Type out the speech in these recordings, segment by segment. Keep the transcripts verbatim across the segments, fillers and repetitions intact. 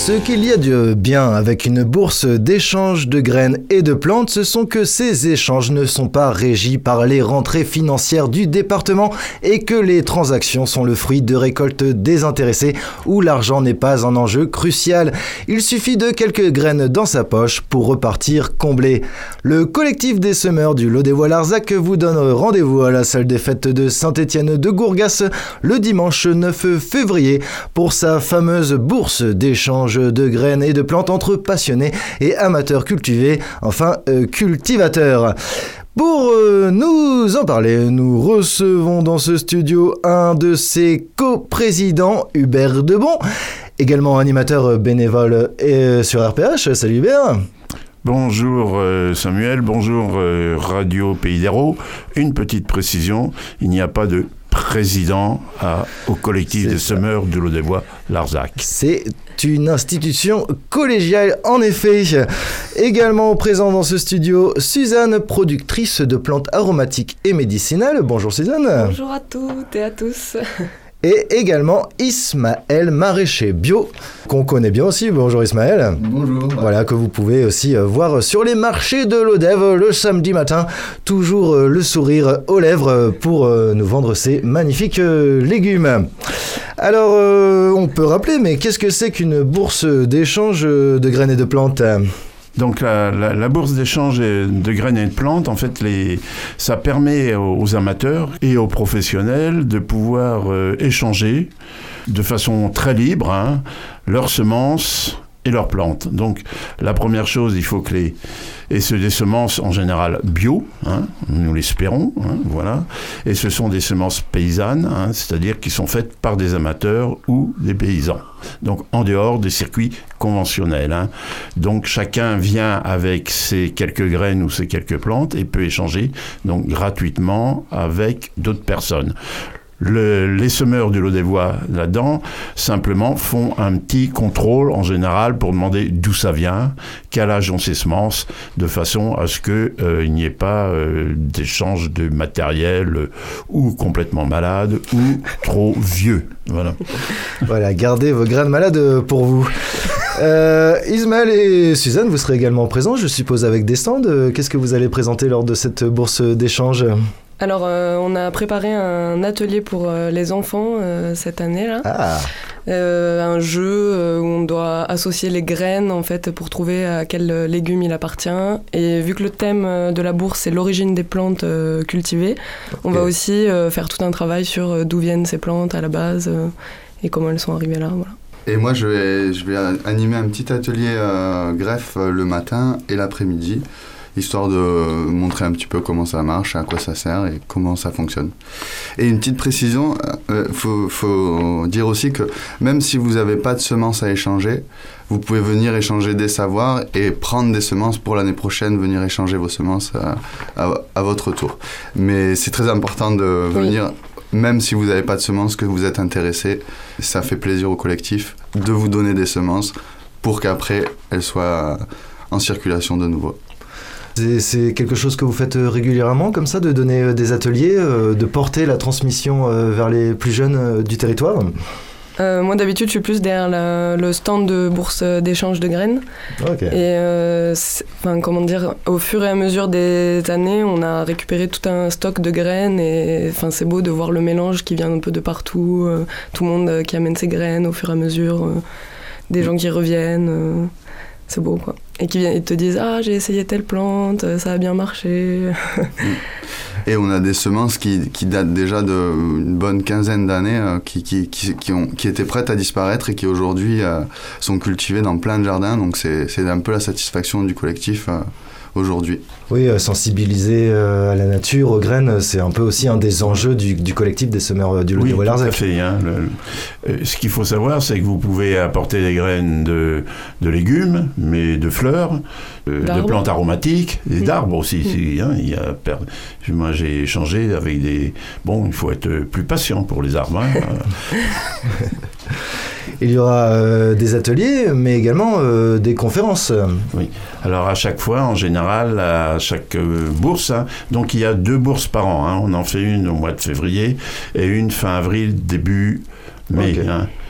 Ce qu'il y a de bien avec une bourse d'échange de graines et de plantes, ce sont que ces échanges ne sont pas régis par les rentrées financières du département et que les transactions sont le fruit de récoltes désintéressées où l'argent n'est pas un enjeu crucial. Il suffit de quelques graines dans sa poche pour repartir comblé. Le collectif des semeurs du Lot-des-Voix-Larzac vous donne rendez-vous à la salle des fêtes de Saint-Étienne de Gourgas le dimanche neuf février pour sa fameuse bourse d'échange de graines et de plantes entre passionnés et amateurs cultivés, enfin euh, cultivateurs. Pour euh, nous en parler, nous recevons dans ce studio un de ses coprésidents, Hubert Debon, également animateur bénévole et sur R P H. Salut Hubert. Bonjour euh, Samuel, bonjour euh, Radio Pays d'Hérault. Une petite précision, il n'y a pas de président à, au collectif C'est des ça. semeurs du Lot-des-Voix-Larzac. C'est une institution collégiale, en effet. Également présent dans ce studio, Suzanne, productrice de plantes aromatiques et médicinales. Bonjour Suzanne. Bonjour à toutes et à tous. Et également Ismaël, maraîcher bio, qu'on connaît bien aussi. Bonjour Ismaël. Bonjour. Voilà, que vous pouvez aussi voir sur les marchés de l'Odève le samedi matin. Toujours le sourire aux lèvres pour nous vendre ces magnifiques légumes. Alors, euh, on peut rappeler, mais qu'est-ce que c'est qu'une bourse d'échange de graines et de plantes ? Donc la, la, la bourse d'échange de graines et de plantes, en fait, les, ça permet aux amateurs et aux professionnels de pouvoir euh, échanger de façon très libre hein, leurs semences et leurs plantes. Donc la première chose, il faut que les... Et c'est des semences en général bio, hein, nous l'espérons, hein, voilà. Et ce sont des semences paysannes, hein, c'est-à-dire qui sont faites par des amateurs ou des paysans. Donc en dehors des circuits conventionnels. Hein. Donc chacun vient avec ses quelques graines ou ses quelques plantes et peut échanger donc gratuitement avec d'autres personnes. Le, les semeurs du Lot-des-Voix là-dedans, simplement font un petit contrôle en général pour demander d'où ça vient, quel âge ont ces semences, de façon à ce qu'il euh, n'y ait pas euh, d'échange de matériel euh, ou complètement malade ou trop vieux. Voilà. Voilà, gardez vos graines malades pour vous. Euh, Ismaël et Suzanne, vous serez également présents, je suppose, avec des stands. Qu'est-ce que vous allez présenter lors de cette bourse d'échange ? Alors, euh, on a préparé un atelier pour euh, les enfants euh, cette année-là. Ah. Euh, un jeu euh, où on doit associer les graines, en fait, pour trouver à quel légume il appartient. Et vu que le thème de la bourse, c'est l'origine des plantes euh, cultivées, okay. on va aussi euh, faire tout un travail sur euh, d'où viennent ces plantes à la base euh, et comment elles sont arrivées là, voilà. Et moi, je vais, je vais animer un petit atelier euh, greffe euh, le matin et l'après-midi, histoire de montrer un petit peu comment ça marche, à quoi ça sert et comment ça fonctionne. Et une petite précision, il euh, faut, faut dire aussi que même si vous n'avez pas de semences à échanger, vous pouvez venir échanger des savoirs et prendre des semences pour l'année prochaine, venir échanger vos semences à, à, à votre tour. Mais c'est très important de oui. venir... Même si vous n'avez pas de semences, que vous êtes intéressé, ça fait plaisir au collectif de vous donner des semences pour qu'après, elles soient en circulation de nouveau. C'est, c'est quelque chose que vous faites régulièrement, comme ça, de donner des ateliers, de porter la transmission vers les plus jeunes du territoire ? Euh, moi, d'habitude, je suis plus derrière la, le stand de bourse d'échange de graines. Okay. Et euh, enfin, comment dire, au fur et à mesure des années, on a récupéré tout un stock de graines. Et enfin, c'est beau de voir le mélange qui vient un peu de partout. Euh, tout le monde qui amène ses graines au fur et à mesure. Euh, des gens qui reviennent. Euh, c'est beau, quoi. Et qui viennent, ils te disent « Ah, j'ai essayé telle plante, ça a bien marché. » Et on a des semences qui, qui datent déjà d'une bonne quinzaine d'années, euh, qui, qui, qui, qui, ont, qui étaient prêtes à disparaître et qui aujourd'hui euh, sont cultivées dans plein de jardins. Donc c'est, c'est un peu la satisfaction du collectif euh, aujourd'hui. Oui, euh, sensibiliser euh, à la nature, aux graines, c'est un peu aussi un des enjeux du, du collectif des semeurs du Lot-des-Voix-Larzac. Oui, tout à fait. Hein, le, le, ce qu'il faut savoir, c'est que vous pouvez apporter des graines de, de légumes, mais de fleurs, euh, de plantes aromatiques, et mmh. d'arbres aussi. Mmh. Hein, il y a, moi, j'ai échangé avec des... Bon, il faut être plus patient pour les arbres. Hein. Il y aura euh, des ateliers, mais également euh, des conférences. Oui. Alors à chaque fois, en général, à chaque euh, bourse, hein, donc il y a deux bourses par an. Hein, on en fait une au mois de février et une fin avril, début mai. Okay. Hein.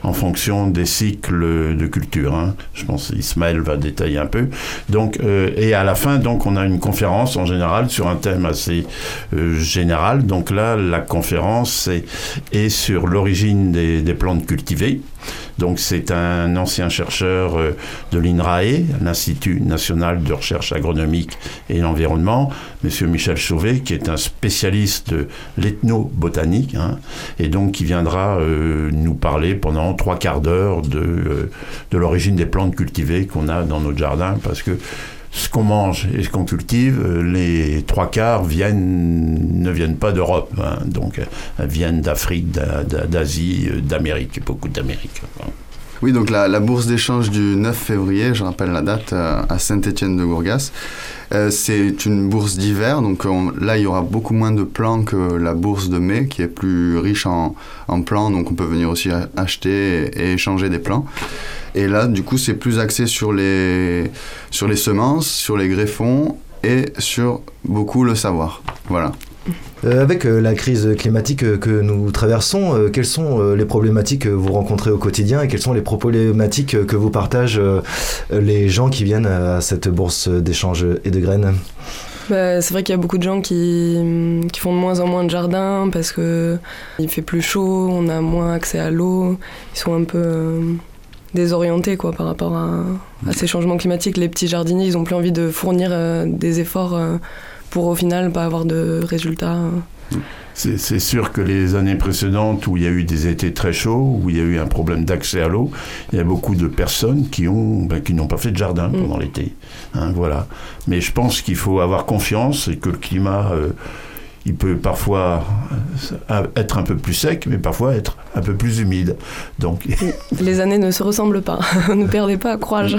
en fonction des cycles de culture. Hein. Je pense qu'Ismaël va détailler un peu. Donc, euh, et à la fin, donc, on a une conférence en général sur un thème assez euh, général. Donc là, la conférence est, est sur l'origine des, des plantes cultivées. Donc c'est un ancien chercheur euh, de l'INRAE, l'Institut national de recherche agronomique et l'environnement, monsieur Michel Chauvet, qui est un spécialiste de l'ethnobotanique, hein, et donc qui viendra euh, nous parler pendant trois quarts d'heure de, euh, de l'origine des plantes cultivées qu'on a dans notre jardin, parce que ce qu'on mange et ce qu'on cultive, les trois quarts viennent, ne viennent pas d'Europe, hein, donc elles viennent d'Afrique, d'Asie, d'Amérique, beaucoup d'Amérique. Oui, donc la, la bourse d'échange du neuf février, je rappelle la date, euh, à Saint-Étienne-de-Gourgas. Euh, c'est une bourse d'hiver, donc on, là il y aura beaucoup moins de plants que la bourse de mai, qui est plus riche en, en plants, donc on peut venir aussi acheter et, et échanger des plants. Et là, du coup, c'est plus axé sur les, sur les semences, sur les greffons et sur beaucoup le savoir. Voilà. Euh, avec euh, la crise climatique euh, que nous traversons, euh, quelles sont euh, les problématiques que vous rencontrez au quotidien et quelles sont les problématiques euh, que vous partagent euh, les gens qui viennent à cette bourse d'échange et de graines ? Bah, c'est vrai qu'il y a beaucoup de gens qui, qui font de moins en moins de jardin parce qu'il fait plus chaud, on a moins accès à l'eau, ils sont un peu euh, désorientés quoi, par rapport à, à ces changements climatiques. Les petits jardiniers, ils n'ont plus envie de fournir euh, des efforts euh, pour au final pas avoir de résultats. C'est, c'est sûr que les années précédentes où il y a eu des étés très chauds, où il y a eu un problème d'accès à l'eau, il y a beaucoup de personnes qui, ont, ben, qui n'ont pas fait de jardin mmh. pendant l'été. Hein, voilà. Mais je pense qu'il faut avoir confiance et que le climat, euh, il peut parfois être un peu plus sec, mais parfois être un peu plus humide. Donc... Les années ne se ressemblent pas. Ne perdez pas courage.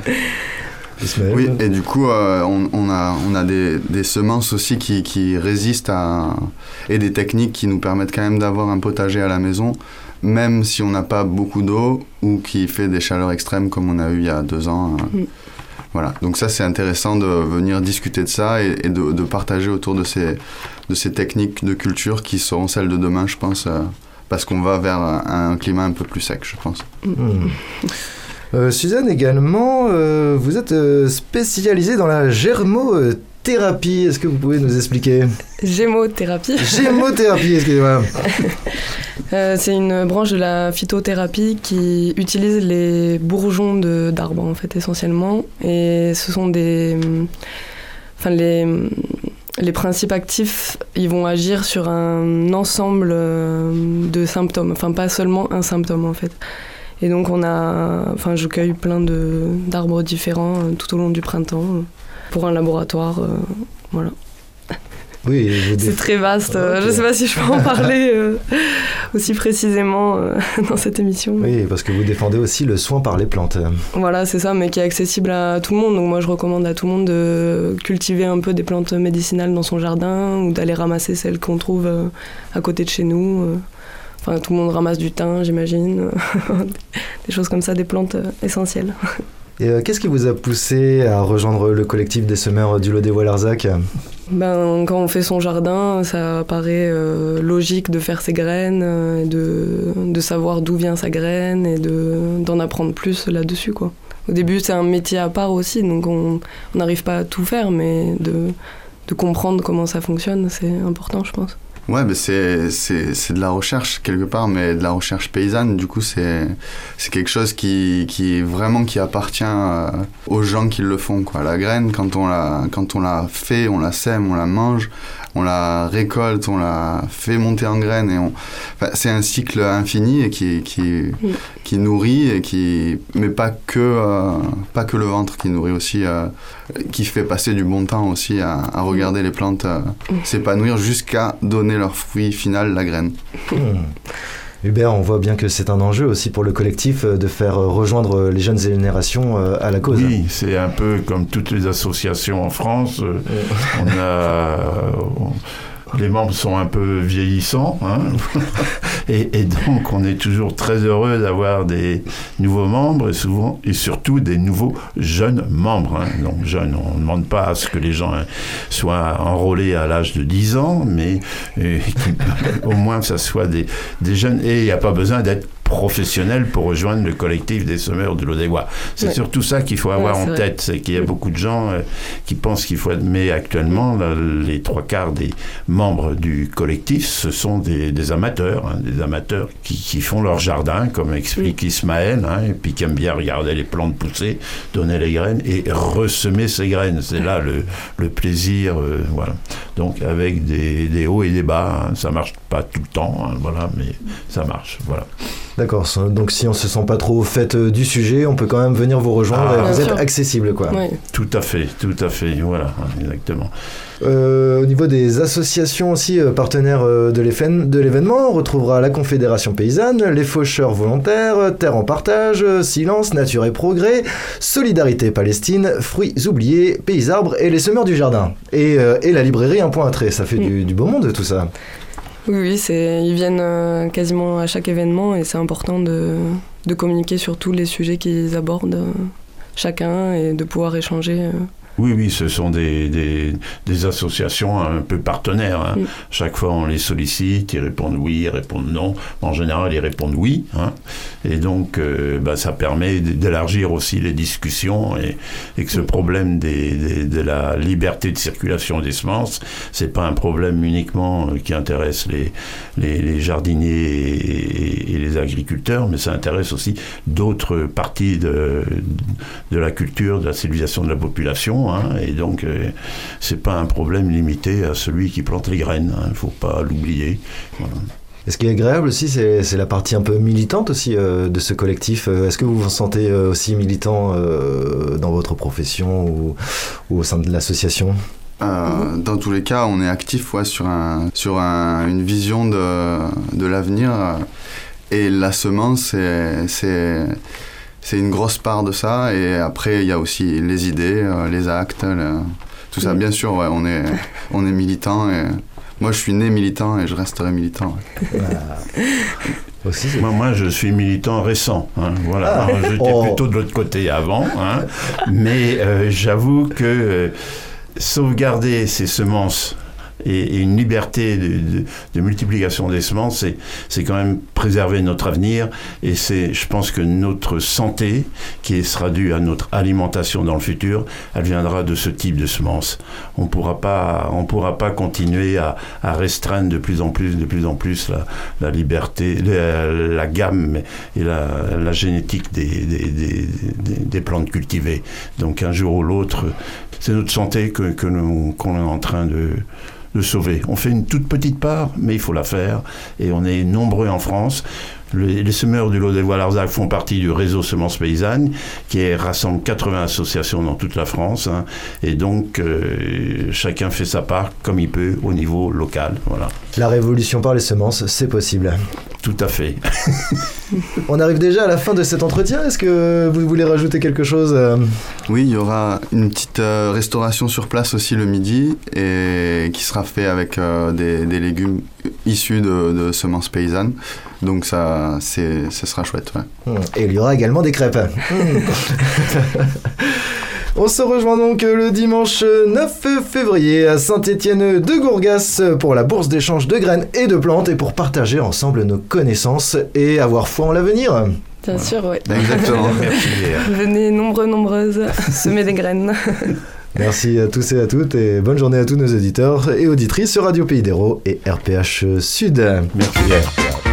Ismaël. Oui, et du coup, euh, on, on a, on a des, des semences aussi qui, qui résistent à... et des techniques qui nous permettent quand même d'avoir un potager à la maison, même si on n'a pas beaucoup d'eau ou qui fait des chaleurs extrêmes comme on a eu il y a deux ans. Euh, mm. Voilà, donc ça c'est intéressant de venir discuter de ça et, et de, de partager autour de ces, de ces techniques de culture qui seront celles de demain, je pense, euh, parce qu'on va vers un, un climat un peu plus sec, je pense. Mm. Euh, Suzanne, également, euh, vous êtes euh, spécialisée dans la germothérapie. Est-ce que vous pouvez nous expliquer ? Gémothérapie. Gémothérapie, excusez-moi. euh, c'est une branche de la phytothérapie qui utilise les bourgeons de, d'arbres, en fait, essentiellement. Et ce sont des... Enfin, les... Les principes actifs, ils vont agir sur un ensemble de symptômes. Enfin, pas seulement un symptôme, en fait. Et donc on a, enfin je cueille plein de, d'arbres différents euh, tout au long du printemps euh, pour un laboratoire, euh, voilà. Oui, c'est très vaste, euh, okay. Je ne sais pas si je peux en parler euh, aussi précisément euh, dans cette émission. Oui, parce que vous défendez aussi le soin par les plantes. Voilà, c'est ça, mais qui est accessible à tout le monde. Donc moi je recommande à tout le monde de cultiver un peu des plantes médicinales dans son jardin ou d'aller ramasser celles qu'on trouve euh, à côté de chez nous. Euh. Enfin, tout le monde ramasse du thym, j'imagine, des choses comme ça, des plantes euh, essentielles. Et euh, qu'est-ce qui vous a poussé à rejoindre le collectif des semeurs du Lot-des-Voix-Larzac ? Ben, quand on fait son jardin, ça paraît euh, logique de faire ses graines, euh, de, de savoir d'où vient sa graine et de, d'en apprendre plus là-dessus, quoi. Au début, c'est un métier à part aussi, donc on n'arrive pas à tout faire, mais de, de comprendre comment ça fonctionne, c'est important, je pense. Ouais, mais c'est, c'est, c'est de la recherche quelque part, mais de la recherche paysanne. Du coup, c'est, c'est quelque chose qui, qui vraiment qui appartient euh, aux gens qui le font, quoi. La graine, quand on la, quand on la fait, on la sème, on la mange, on la récolte, on la fait monter en graines. Et on... enfin, c'est un cycle infini et qui, qui, mmh. qui nourrit, et qui... mais pas que, euh, pas que le ventre, qui nourrit aussi, euh, qui fait passer du bon temps aussi à, à regarder les plantes euh, mmh. s'épanouir jusqu'à donner leur fruit final, la graine. Mmh. Hubert, on voit bien que c'est un enjeu aussi pour le collectif de faire rejoindre les jeunes générations à la cause. Oui, c'est un peu comme toutes les associations en France. On a... On... Les membres sont un peu vieillissants, hein et, et donc on est toujours très heureux d'avoir des nouveaux membres et, souvent, et surtout des nouveaux jeunes membres. Hein. Donc jeunes, on ne demande pas à ce que les gens soient enrôlés à l'âge de dix ans, mais et, au moins que ça soit des, des jeunes. Et il n'y a pas besoin d'être professionnels pour rejoindre le collectif des semeurs de l'Aude-et-Loire. C'est ouais. surtout ça qu'il faut avoir ouais, en tête, c'est qu'il y a oui. beaucoup de gens euh, qui pensent qu'il faut... Mais actuellement, là, les trois quarts des membres du collectif, ce sont des, des amateurs, hein, des amateurs qui, qui font leur jardin, comme explique oui. Ismaël, hein, et puis qui aiment bien regarder les plantes pousser, donner les graines et ressemer ces graines. C'est là le, le plaisir, euh, voilà. Donc avec des, des hauts et des bas, hein, ça marche pas tout le temps, hein, voilà, mais ça marche, voilà. D'accord, donc si on se sent pas trop au fait du sujet, on peut quand même venir vous rejoindre, ah, vous êtes sûr. accessible, quoi. Oui. Tout à fait, tout à fait, voilà, exactement. Euh, au niveau des associations aussi euh, partenaires euh, de, de l'événement, on retrouvera la Confédération Paysanne, les Faucheurs Volontaires, Terre en Partage, Silence, Nature et Progrès, Solidarité Palestine, Fruits Oubliés, Pays Arbres et les Semeurs du Jardin. Et, euh, et la librairie Un Point Trait, ça fait mmh. du, du beau monde tout ça. Oui, oui, c'est, ils viennent euh, quasiment à chaque événement et c'est important de, de communiquer sur tous les sujets qu'ils abordent euh, chacun et de pouvoir échanger. Euh. Oui, oui, ce sont des, des, des associations un peu partenaires. Hein. Mm. Chaque fois, on les sollicite, ils répondent oui, ils répondent non. En général, ils répondent oui. Hein. Et donc, euh, bah, ça permet d'élargir aussi les discussions et, et que ce problème des, des, de la liberté de circulation des semences, c'est pas un problème uniquement qui intéresse les, les, les jardiniers et, et les agriculteurs, mais ça intéresse aussi d'autres parties de, de la culture, de la civilisation de la population. Hein, et donc, euh, c'est pas un problème limité à celui qui plante les graines. Il hein, ne faut pas l'oublier. Voilà. Et ce qui est agréable aussi, c'est, c'est la partie un peu militante aussi euh, de ce collectif. Est-ce que vous vous sentez euh, aussi militant euh, dans votre profession ou, ou au sein de l'association ? Euh, dans tous les cas, on est actif ouais, sur, un, sur un, une vision de, de l'avenir. Et la semence, c'est... c'est C'est une grosse part de ça, et après il y a aussi les idées, euh, les actes, le... tout ça. Bien sûr, ouais, on est, on est militant, et moi je suis né militant et je resterai militant. Ouais. Ah. Aussi, moi, moi je suis militant récent, hein, voilà. Ah. J'étais oh. plutôt de l'autre côté avant, hein, mais euh, j'avoue que euh, sauvegarder ces semences et une liberté de, de, de multiplication des semences, c'est, c'est quand même préserver notre avenir, et c'est, je pense que notre santé, qui sera due à notre alimentation dans le futur, elle viendra de ce type de semences. On pourra pas, on pourra pas continuer à, à restreindre de plus en plus, de plus en plus la, la liberté, la, la gamme et la, la génétique des, des, des, des, des plantes cultivées. Donc un jour ou l'autre, c'est notre santé que, que nous, qu'on est en train de de sauver. On fait une toute petite part, mais il faut la faire, et on est nombreux en France. Les, les semeurs du Lot-et-Loire-Larzac font partie du réseau Semences Paysannes, qui est, rassemble quatre-vingts associations dans toute la France, hein, et donc euh, chacun fait sa part comme il peut au niveau local. Voilà. La révolution par les semences, c'est possible. Tout à fait. On arrive déjà à la fin de cet entretien. Est-ce que vous voulez rajouter quelque chose ? Oui, il y aura une petite euh, restauration sur place aussi le midi, et qui sera fait avec euh, des, des légumes issus de, de semences paysannes. Donc ça, c'est, ça sera chouette. Ouais. Et il y aura également des crêpes. On se rejoint donc le dimanche neuf février à Saint-Étienne-de-Gourgas pour la bourse d'échange de graines et de plantes, et pour partager ensemble nos connaissances et avoir foi en l'avenir. Bien voilà. sûr, oui. Exactement. Merci. Venez nombreux, nombreuses semer des graines. Merci à tous et à toutes, et bonne journée à tous nos auditeurs et auditrices sur Radio Pays d'Hérault et R P H Sud. Merci.